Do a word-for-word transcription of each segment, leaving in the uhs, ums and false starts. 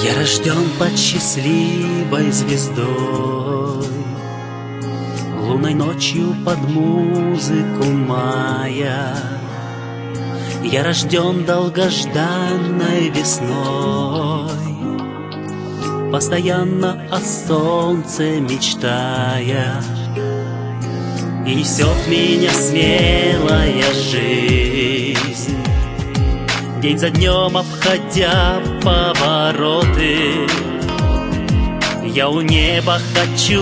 Я рожден под счастливой звездой, лунной ночью под музыку мая. Я рожден долгожданной весной, постоянно о солнце мечтая. И несет меня смелая жизнь, день за днем обходя повороты. Я у неба хочу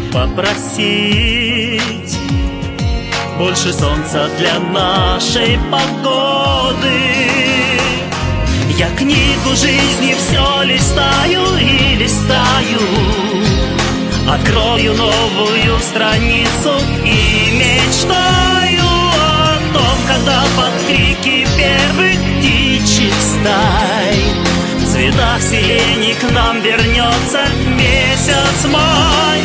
попросить больше солнца для нашей погоды. Я книгу жизни все листаю и листаю, открою новую страницу и мечтаю о том, когда под крики первых птичьих стай в цветах сирени к нам вернется месяц май.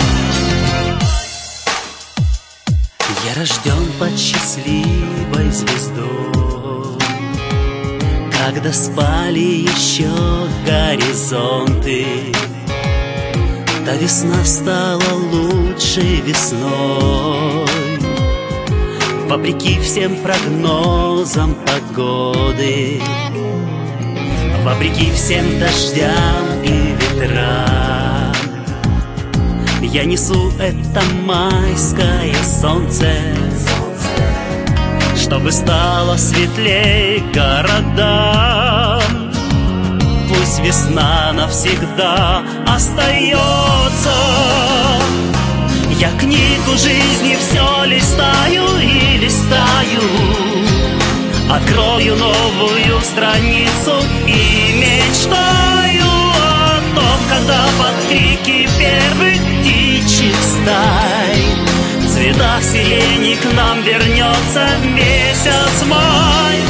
Я рожден под счастливой звездой, когда спали еще горизонты. Да весна стала лучшей весной, вопреки всем прогнозам погоды, вопреки всем дождям и ветрам. Я несу это майское солнце, чтобы стало светлей городам. Пусть весна навсегда остается. Я книгу жизни все листаю и листаю, открою новую страницу и мечтаю о том, когда под крики первых птичьих стай в цветах сирени к нам вернется месяц май.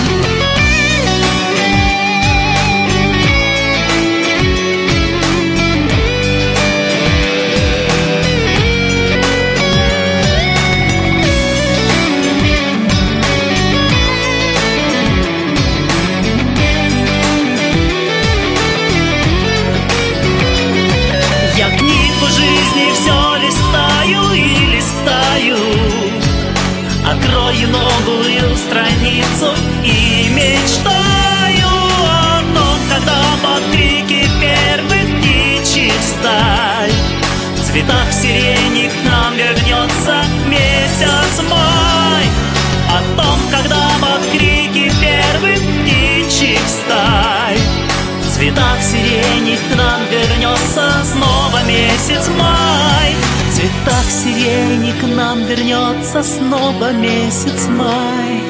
Я книгу жизни все листаю и листаю, открою новую страницу и мечтаю о том, когда под крики первых птичьих стай в цветах сирени к нам вернется месяц май. О том, когда под крики первых птичьих стай в цветах сирени к нам вернется снова месяц май. В цветах сирени к нам вернется снова месяц май.